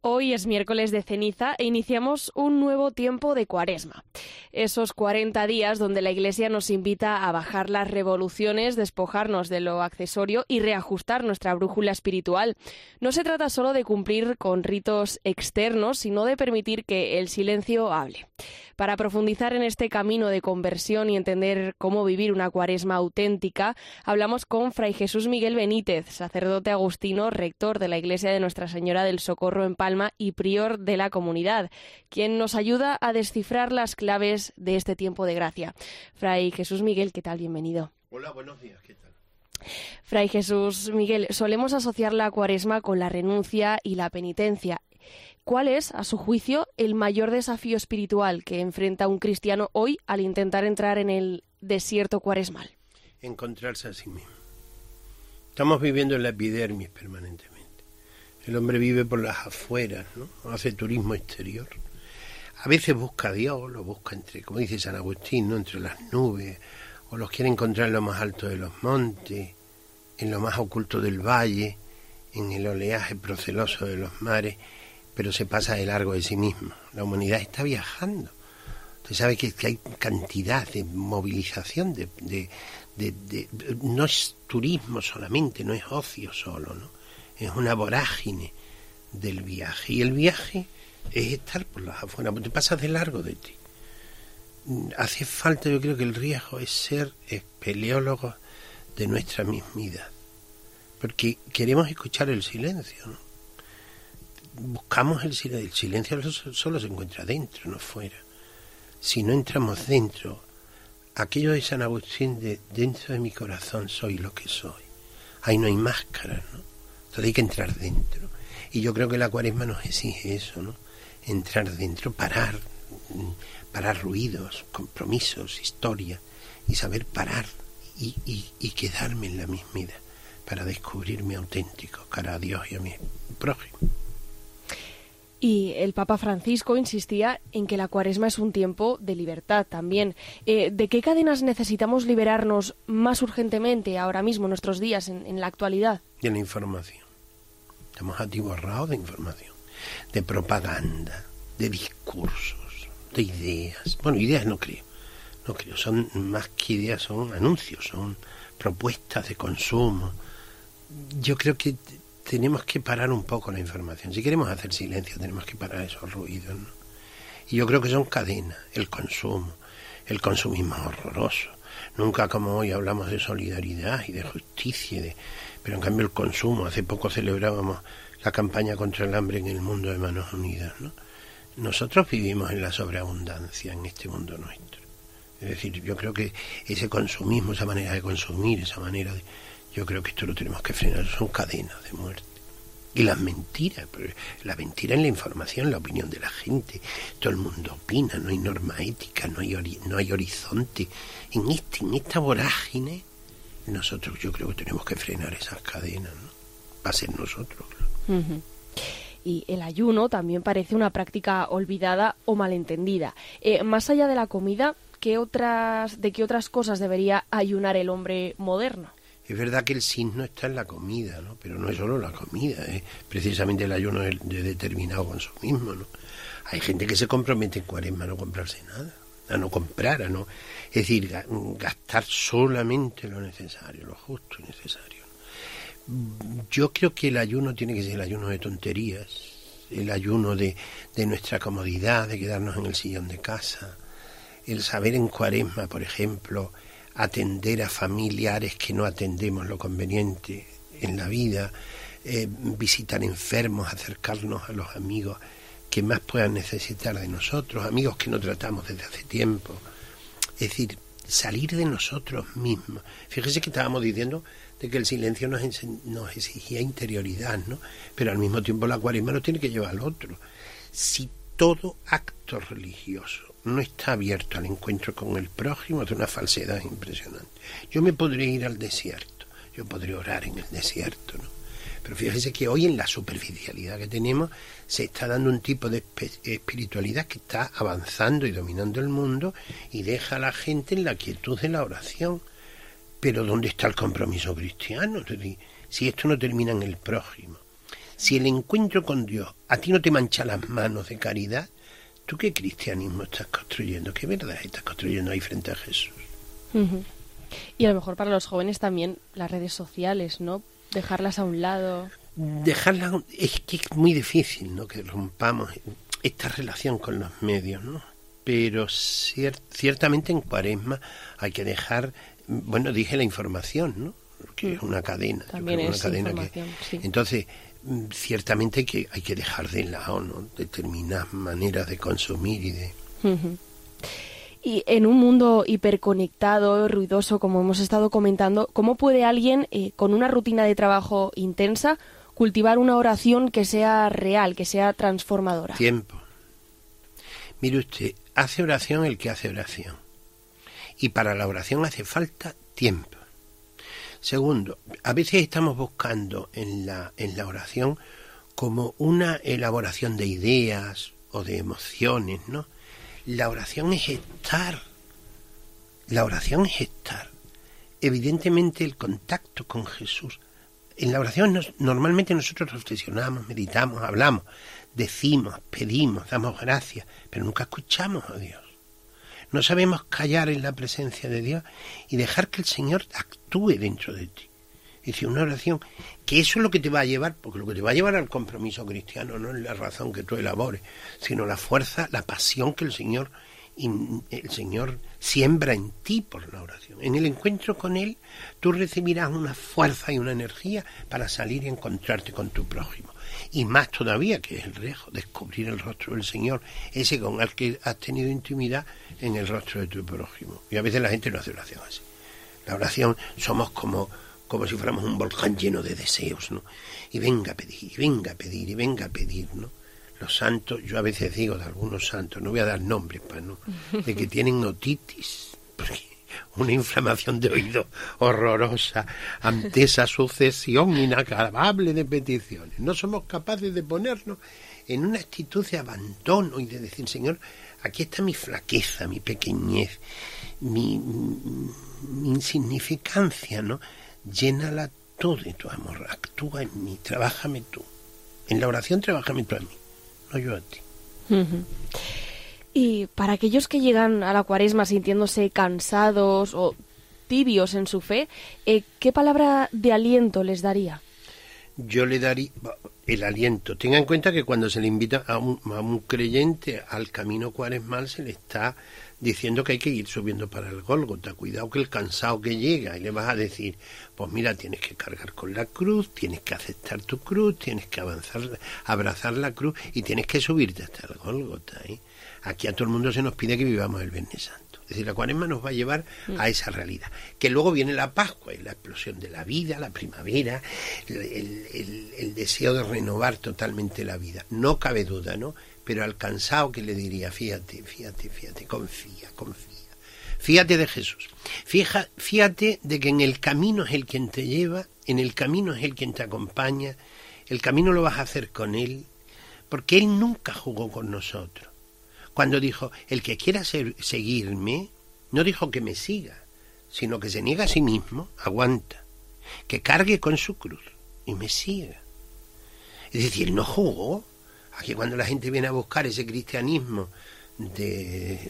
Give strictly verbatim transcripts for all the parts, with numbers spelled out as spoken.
Hoy es miércoles de ceniza e iniciamos un nuevo tiempo de Cuaresma. Esos cuarenta días donde la Iglesia nos invita a bajar las revoluciones, despojarnos de lo accesorio y reajustar nuestra brújula espiritual. No se trata solo de cumplir con ritos externos, sino de permitir que el silencio hable. Para profundizar en este camino de conversión y entender cómo vivir una Cuaresma auténtica, hablamos con Fray Jesús Miguel Benítez, sacerdote agustino, rector de la Iglesia de Nuestra Señora del Socorro en Palma y prior de la comunidad, quien nos ayuda a descifrar las claves de este tiempo de gracia. Fray Jesús Miguel, ¿qué tal? Bienvenido. Hola, buenos días, ¿qué tal? Fray Jesús Miguel, solemos asociar la Cuaresma con la renuncia y la penitencia. ¿Cuál es, a su juicio, el mayor desafío espiritual que enfrenta un cristiano hoy al intentar entrar en el desierto cuaresmal? Encontrarse a sí mismo. Estamos viviendo en la epidermis permanentemente. El hombre vive por las afueras, ¿no? Hace turismo exterior. A veces busca a Dios, lo busca entre, como dice San Agustín, ¿no? Entre las nubes, o los quiere encontrar en lo más alto de los montes, en lo más oculto del valle, en el oleaje proceloso de los mares, pero se pasa de largo de sí mismo. La humanidad está viajando. Usted sabe que, que hay cantidad de movilización, de, de, de, de, no es turismo solamente, no es ocio solo, ¿no? Es una vorágine del viaje. Y el viaje es estar por las afueras, porque te pasas de largo de ti. Hace falta, yo creo que el riesgo es ser espeleólogos de nuestra mismidad, porque queremos escuchar el silencio, ¿no? Buscamos el silencio. El silencio solo se encuentra dentro, no fuera. Si no entramos dentro, aquello de San Agustín de dentro de mi corazón soy lo que soy. Ahí no hay máscaras, ¿no? Entonces hay que entrar dentro. Y yo creo que la Cuaresma nos exige eso, ¿no? Entrar dentro, parar, parar ruidos, compromisos, historia, y saber parar y, y, y quedarme en la mismidad para descubrirme auténtico cara a Dios y a mi prójimo. Y el Papa Francisco insistía en que la Cuaresma es un tiempo de libertad también. Eh, ¿De qué cadenas necesitamos liberarnos más urgentemente ahora mismo, en nuestros días, en, en la actualidad? De la información. Estamos atiborrados de información, de propaganda, de discursos, de ideas. Bueno, ideas no creo, no creo. Son más que ideas, son anuncios, son propuestas de consumo. Yo creo que tenemos que parar un poco la información. Si queremos hacer silencio, tenemos que parar esos ruidos, ¿no? Y yo creo que son cadenas, el consumo, el consumismo es horroroso. Nunca como hoy hablamos de solidaridad y de justicia, y de... pero en cambio el consumo, hace poco celebrábamos la campaña contra el hambre en el mundo de Manos Unidas, ¿no? Nosotros vivimos en la sobreabundancia en este mundo nuestro. Es decir, yo creo que ese consumismo, esa manera de consumir, esa manera de... Yo creo que esto lo tenemos que frenar, son cadenas de muerte. Y las mentiras, la mentira en la información, la opinión de la gente, todo el mundo opina, no hay norma ética, no hay, ori- no hay horizonte. En, este, en esta vorágine, nosotros yo creo que tenemos que frenar esas cadenas, ¿no? Va a ser nosotros, claro. Uh-huh. Y el ayuno también parece una práctica olvidada o malentendida. Eh, más allá de la comida, ¿qué otras, ¿de qué otras cosas debería ayunar el hombre moderno? Es verdad que el signo está en la comida, ¿no? Pero no es solo la comida, es precisamente el ayuno de, de determinado consumismo, ¿no? Hay gente que se compromete en Cuaresma a no comprarse nada, a no comprar, a no... Es decir, gastar solamente lo necesario, lo justo y necesario. Yo creo que el ayuno tiene que ser el ayuno de tonterías, el ayuno de, de nuestra comodidad, de quedarnos en el sillón de casa, el saber en Cuaresma, por ejemplo, atender a familiares que no atendemos lo conveniente en la vida, eh, visitar enfermos, acercarnos a los amigos que más puedan necesitar de nosotros, amigos que no tratamos desde hace tiempo. Es decir, salir de nosotros mismos. Fíjese que estábamos diciendo de que el silencio nos, ense- nos exigía interioridad, ¿no? Pero al mismo tiempo la Cuaresma nos tiene que llevar al otro. Si todo acto religioso no está abierto al encuentro con el prójimo, es una falsedad impresionante. Yo me podría ir al desierto, yo podría orar en el desierto, ¿no? Pero fíjese que hoy en la superficialidad que tenemos se está dando un tipo de espiritualidad que está avanzando y dominando el mundo y deja a la gente en la quietud de la oración. Pero ¿dónde está el compromiso cristiano? Si esto no termina en el prójimo, Si el encuentro con Dios a ti no te mancha las manos de caridad, ¿tú qué cristianismo estás construyendo? ¿Qué verdad estás construyendo ahí frente a Jesús? Uh-huh. Y a lo mejor para los jóvenes también las redes sociales, ¿no? Dejarlas a un lado. Dejarlas, es que es muy difícil, ¿no? Que rompamos esta relación con los medios, ¿no? Pero cier- ciertamente en Cuaresma hay que dejar, bueno, dije la información, ¿no? Que es una cadena. También es una cadena información, que, sí. Entonces, ciertamente hay que, hay que dejar de lado, ¿no? Determinadas maneras de consumir y de... Uh-huh. Y en un mundo hiperconectado, ruidoso, como hemos estado comentando, ¿cómo puede alguien, eh, con una rutina de trabajo intensa, cultivar una oración que sea real, que sea transformadora? Tiempo. Mire usted, hace oración el que hace oración. Y para la oración hace falta tiempo. Segundo, a veces estamos buscando en la, en la oración como una elaboración de ideas o de emociones, ¿no? La oración es estar. La oración es estar. Evidentemente el contacto con Jesús. En la oración nos, normalmente nosotros reflexionamos, meditamos, hablamos, decimos, pedimos, damos gracias, pero nunca escuchamos a Dios. No sabemos callar en la presencia de Dios y dejar que el Señor actúe dentro de ti. Es decir, una oración, que eso es lo que te va a llevar, porque lo que te va a llevar al compromiso cristiano no es la razón que tú elabores, sino la fuerza, la pasión que el Señor, el Señor siembra en ti por la oración. En el encuentro con Él, tú recibirás una fuerza y una energía para salir y encontrarte con tu prójimo. Y más todavía, que es el rejo, descubrir el rostro del Señor, ese con el que has tenido intimidad en el rostro de tu prójimo. Y a veces la gente no hace oración así. La oración somos como... como si fuéramos un volcán lleno de deseos, ¿no? Y venga a pedir, y venga a pedir, y venga a pedir, ¿no? Los santos, yo a veces digo de algunos santos, no voy a dar nombres, para no, de que tienen otitis, porque una inflamación de oído horrorosa ante esa sucesión inacabable de peticiones. No somos capaces de ponernos en una actitud de abandono y de decir, Señor, aquí está mi flaqueza, mi pequeñez, mi, mi, mi insignificancia, ¿no? Llénala tú de tu amor, actúa en mí, trabájame tú. En la oración trabájame tú a mí, no yo a ti. Uh-huh. Y para aquellos que llegan a la Cuaresma sintiéndose cansados o tibios en su fe, eh, ¿qué palabra de aliento les daría? Yo le daría el aliento. Tenga en cuenta que cuando se le invita a un, a un creyente al camino cuaresmal se le está diciendo que hay que ir subiendo para el Gólgota. Cuidado que el cansado que llega y le vas a decir, pues mira, tienes que cargar con la cruz, tienes que aceptar tu cruz, tienes que avanzar, abrazar la cruz y tienes que subirte hasta el Gólgota, ¿eh? Aquí a todo el mundo se nos pide que vivamos el Viernes Santo. Es decir, la Cuaresma nos va a llevar a esa realidad. Que luego viene la Pascua, y la explosión de la vida, la primavera, el, el, el deseo de renovar totalmente la vida. No cabe duda, ¿no? Pero al cansado que le diría, fíjate, fíjate, fíjate, confía, confía. Fíjate de Jesús. Fija, fíjate de que en el camino es el quien te lleva, en el camino es el quien te acompaña, el camino lo vas a hacer con Él, porque Él nunca jugó con nosotros. Cuando dijo, el que quiera ser, seguirme, no dijo que me siga, sino que se niega a sí mismo, aguanta, que cargue con su cruz y me siga. Es decir, no jugó. Aquí cuando la gente viene a buscar ese cristianismo de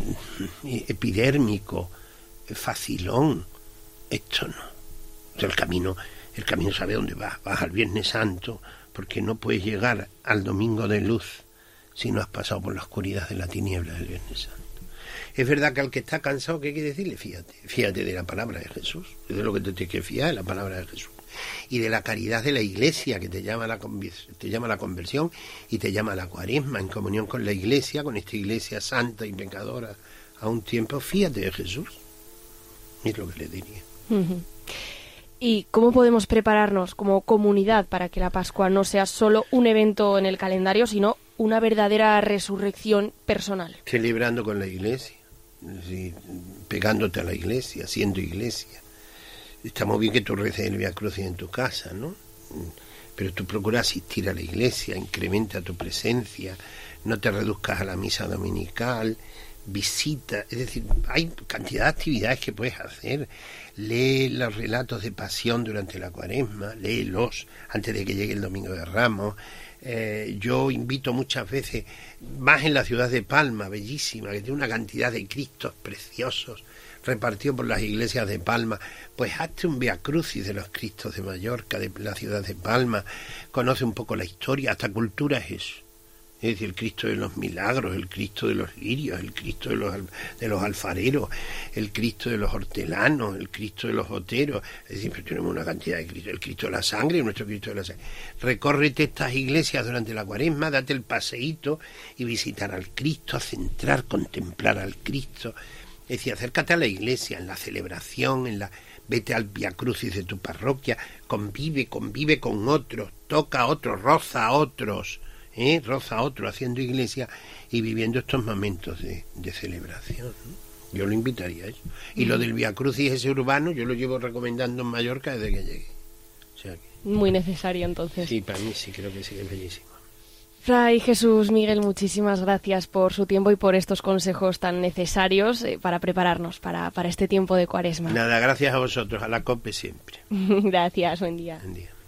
epidérmico, facilón, esto no. O sea, el camino, el camino sabe dónde vas, vas al Viernes Santo, porque no puedes llegar al Domingo de Luz si no has pasado por la oscuridad de la tiniebla del Viernes Santo. Es verdad que al que está cansado, ¿qué hay que decirle? Fíjate, fíjate de la palabra de Jesús, es de lo que te tienes que fiar, de la palabra de Jesús. Y de la caridad de la Iglesia, que te llama a la, te llama a la conversión y te llama a la Cuaresma, en comunión con la Iglesia, con esta Iglesia santa y pecadora a un tiempo. Fíjate de Jesús, es lo que le diría. Uh-huh. ¿Y cómo podemos prepararnos como comunidad para que la Pascua no sea solo un evento en el calendario, sino una verdadera resurrección personal? Celebrando con la Iglesia, sí, pegándote a la Iglesia, siendo Iglesia. Está muy bien que tú reces el Vía Crucis en tu casa, ¿no? Pero tú procura asistir a la Iglesia, incrementa tu presencia, no te reduzcas a la misa dominical, visita, es decir, hay cantidad de actividades que puedes hacer. Lee los relatos de pasión durante la Cuaresma, léelos antes de que llegue el Domingo de Ramos. Eh, yo invito muchas veces, más en la ciudad de Palma, bellísima, que tiene una cantidad de Cristos preciosos repartidos por las iglesias de Palma, pues hazte un Via Crucis de los Cristos de Mallorca, de la ciudad de Palma, conoce un poco la historia, hasta cultura es eso. Es decir, el Cristo de los milagros, el Cristo de los lirios, el Cristo de los, de los alfareros, el Cristo de los hortelanos, el Cristo de los oteros. Es decir, pues tenemos una cantidad de Cristo, el Cristo de la sangre y nuestro Cristo de la sangre. Recórrete estas iglesias durante la Cuaresma, date el paseíto y visitar al Cristo, centrar, contemplar al Cristo. Es decir, acércate a la iglesia, en la celebración, en la vete al Via Crucis de tu parroquia, convive, convive con otros, toca a otros, roza a otros. ¿Eh? roza a otro haciendo iglesia y viviendo estos momentos de, de celebración, ¿no? Yo lo invitaría a eso. Y mm. lo del Via Crucis ese urbano yo lo llevo recomendando en Mallorca desde que llegué. O sea que... Muy necesario entonces. Sí, para mí sí, creo que sí, es bellísimo. Fray Jesús Miguel, muchísimas gracias por su tiempo y por estos consejos tan necesarios eh, para prepararnos para, para este tiempo de Cuaresma. Nada, gracias a vosotros, a la COPE siempre. Gracias, buen día. Buen día.